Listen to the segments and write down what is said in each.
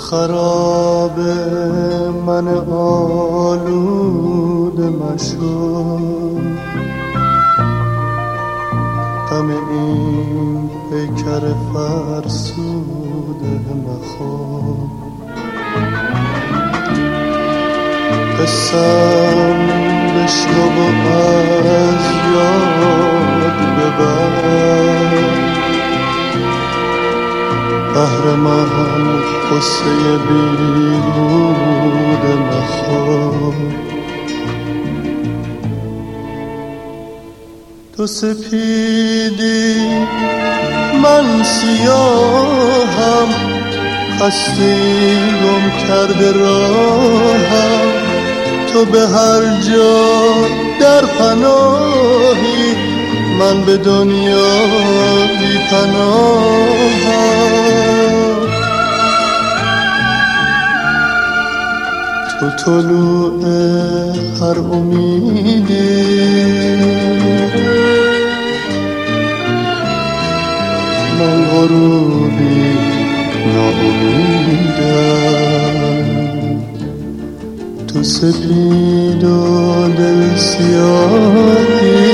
خراب من آلوده مشو، غم این پیکر فرسوده مخور. قسم بشنو و از یاد ببر، قهرمان قصه بیهوده مخور. تو سپیدی من سیاهم، خسته گم کرده راهم. تو به هر جا در پناهی، من به دنیا بی پناهم. تو طلوع هر امیدی، من غروبی ناامیدم. تو سپید و دل سیاهی،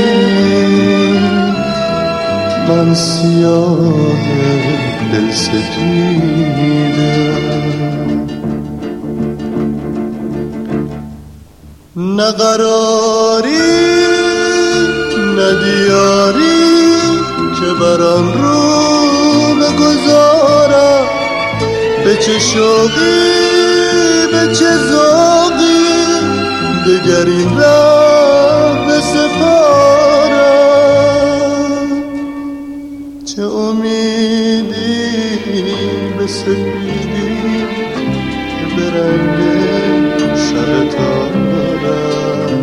من سیاه دل سپیدم. نه قراری نه دیاری که بران رو بگذارم، به چه شوقی به چه ذوقی دگر این ره بسپارم. چه امیدی به سپیدی که برنده شب تارم.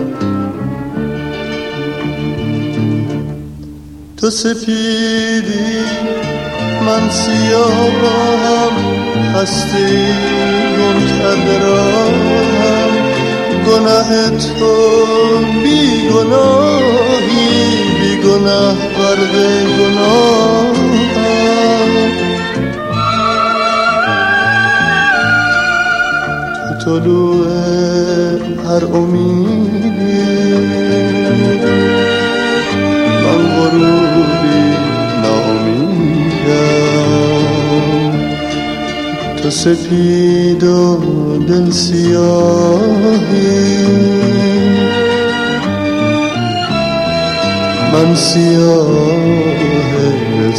تو سپیدی من سیاهم، خسته گم کرده راهم. گناه تو بی گناهی، بی گناه غرق گناهم. تو طلوع هر امیدی، من غروبی ناامیدم. تو سپید و دل سیاهی، من سیاه دل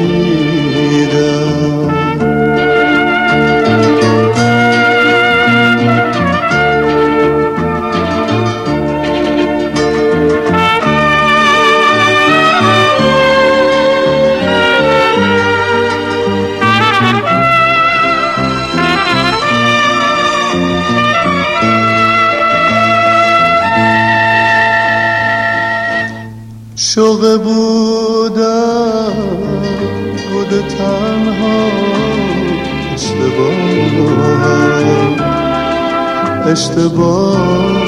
سپیدم. شوق بودم بود تنها، اشتباه.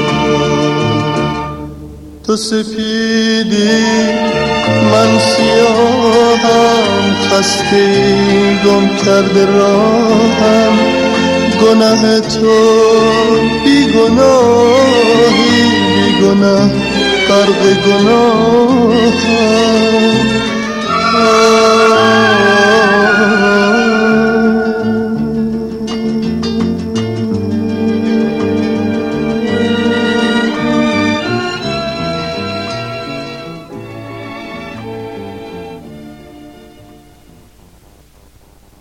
تو سپیدی من سیاهم، خسته گم کرده راهم. گناه تو بی گناهی، بی گناه غرق گناهم.